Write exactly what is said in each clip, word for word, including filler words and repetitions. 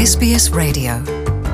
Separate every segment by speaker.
Speaker 1: Ес Би Ес Radio.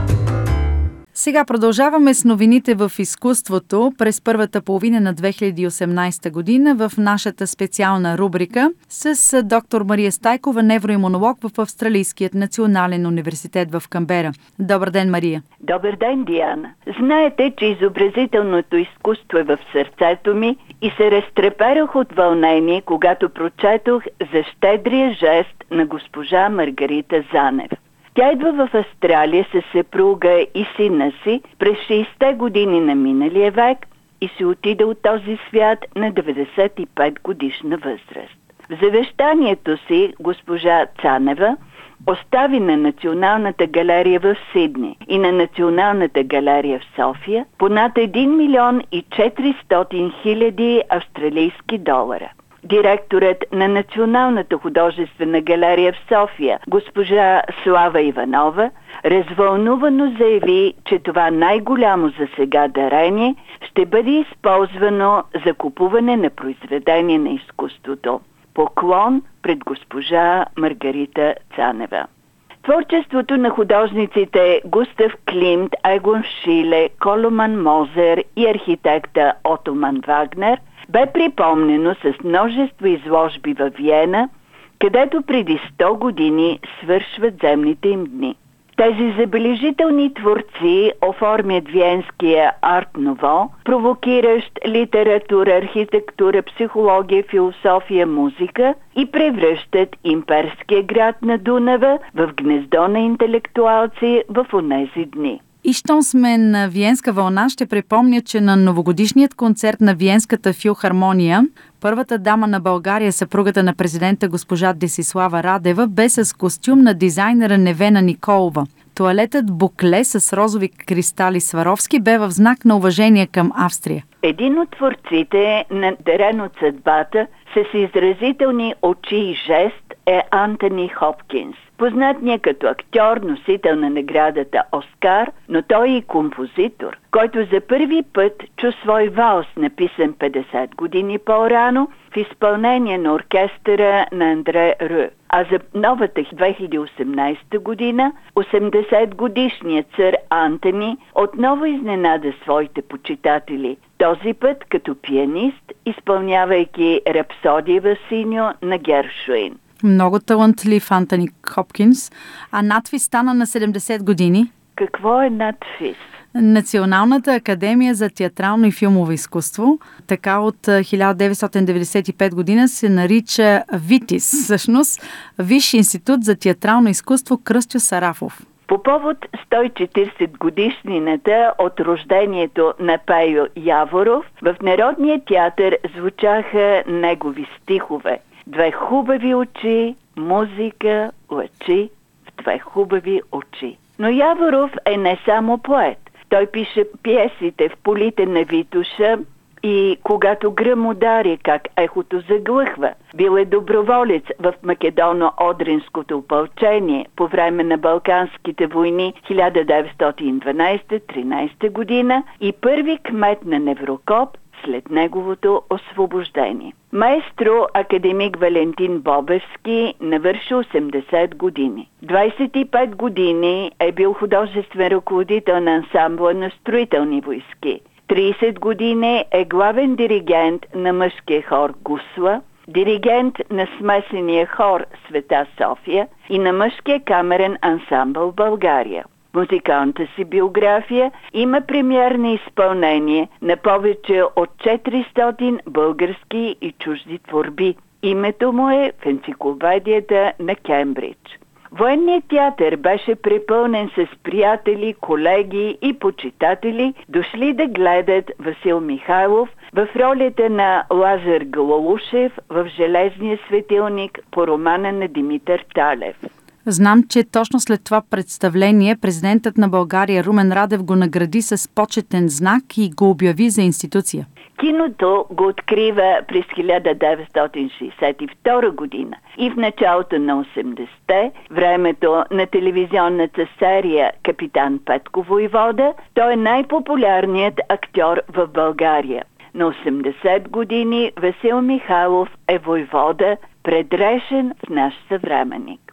Speaker 2: Сега продължаваме с новините в изкуството през първата половина на две хиляди и осемнадесета година в нашата специална рубрика с доктор Мария Стайкова, невроимунолог в Австралийският национален университет в Канбера. Добър ден, Мария!
Speaker 3: Добър ден, Диана! Знаете, че изобразителното изкуство е в сърцето ми и се разтреперах от вълнение, когато прочетох за щедрия жест на госпожа Маргарита Занев. Тя идва в Австралия със съпруга и сина си през шейсетте години на миналия век и се отиде от този свят на деветдесет и пет годишна възраст. В завещанието си госпожа Цанева остави на Националната галерия в Сидни и на Националната галерия в София по над един милион и четиристотин хиляди австралийски долара. Директорът на Националната художествена галерия в София, госпожа Слава Иванова, развълнувано заяви, че това най-голямо за сега дарение ще бъде използвано за купуване на произведение на изкуството. Поклон пред госпожа Маргарита Цанева. Творчеството на художниците Густав Климт, Егон Шиле, Коломан Мозер и архитекта Отоман Вагнер бе припомнено с множество изложби във Виена, където преди сто години свършват земните им дни. Тези забележителни творци оформят виенския арт-ново, провокиращ литература, архитектура, психология, философия, музика и превръщат имперския град на Дунава в гнездо на интелектуалци в онези дни.
Speaker 2: И щом сме на Виенска вълна, ще припомня, че на новогодишният концерт на Виенската филхармония първата дама на България, съпругата на президента госпожа Десислава Радева, бе с костюм на дизайнера Невена Николова. Тоалетът букле с розови кристали Сваровски бе в знак на уважение към Австрия.
Speaker 3: Един от творците, надарен от съдбата, с изразителни очи и жест е Антони Хопкинс. Познатният като актьор, носител на наградата Оскар, но той е и композитор, който за първи път чу свой валс, написан петдесет години по-рано, в изпълнение на оркестъра на Андре Рю. А за новата две хиляди и осемнадесета година, осемдесетгодишният цър Антони отново изненада своите почитатели, този път като пианист, изпълнявайки Рапсодия в синьо на Гершуин.
Speaker 2: Много талантлив Антони Хопкинс, а надвис стана на седемдесет години.
Speaker 3: Какво е надвис?
Speaker 2: Националната академия за театрално и филмово изкуство, така от хиляда деветстотин деветдесет и пета година се нарича ВИТИС, всъщност Висш институт за театрално изкуство Кръстю Сарафов.
Speaker 3: По повод сто и четиридесет годишнината от рождението на Пейо Яворов, в Народния театър звучаха негови стихове: две хубави очи, музика, лъчи в две хубави очи. Но Яворов е не само поет. Той пише пиесите в полите на Витуша и когато гръм удари, как ехото заглъхва. Бил е доброволец в Македоно-Одринското опълчение по време на Балканските войни хиляда деветстотин и дванадесета - тринадесета година и първи кмет на Неврокоп след неговото освобождение. Маестро академик Валентин Бобевски навърши осемдесет години. двадесет и пет години е бил художествен ръководител на ансамбла на строителни войски. тридесет години е главен диригент на мъжкия хор Гусла, диригент на смесения хор Света София и на мъжкия камерен ансамбъл България. Музикалната си биография има премиерни изпълнение на повече от четиристотин български и чужди творби. Името му е в енциклопедията на Кембридж. Военният театър беше препълнен с приятели, колеги и почитатели, дошли да гледат Васил Михайлов в ролята на Лазар Галаушев в Железния светилник по романа на Димитър Талев.
Speaker 2: Знам, че точно след това представление президентът на България Румен Радев го награди с почетен знак и го обяви за институция.
Speaker 3: Киното го открива през хиляда деветстотин шейсет и втора година и в началото на осемдесетте, времето на телевизионната серия Капитан Петко Войвода, той е най-популярният актьор в България. На осемдесет години Васил Михайлов е войвода, предрешен в наш съвременник.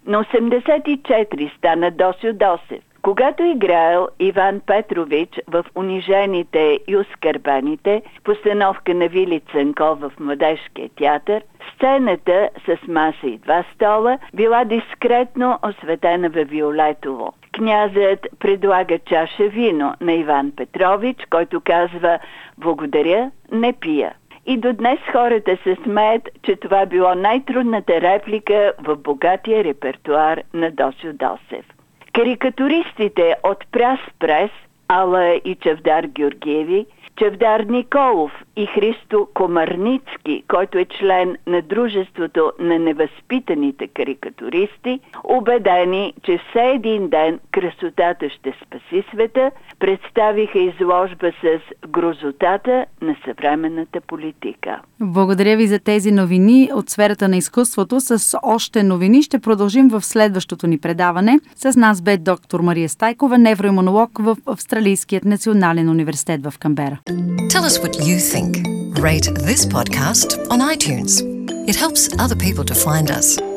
Speaker 3: На осемдесет и четири стана Досю Досев. Когато играел Иван Петрович в Унижените и оскърбените, постановка на Вили Цанков в Младежкия театър, сцената с маса и два стола била дискретно осветена във виолетово. Князът предлага чаша вино на Иван Петрович, който казва «Благодаря, не пия». И до днес хората се смеят, че това било най-трудната реплика в богатия репертуар на Досю Досев. Карикатуристите от Пряс Прес, Ала и Чавдар Георгиеви, Чавдар Николов и Христо Комарницки, който е член на Дружеството на невъзпитаните карикатуристи, убедени, че все един ден красотата ще спаси света, представиха изложба с грозотата на съвременната политика.
Speaker 2: Благодаря ви за тези новини от сферата на изкуството. С още новини ще продължим в следващото ни предаване. С нас бе доктор Мария Стайкова, невроимунолог в Австралийският национален университет в Канбера.
Speaker 1: Tell us what you think. Rate this podcast on iTunes. It helps other people to find us.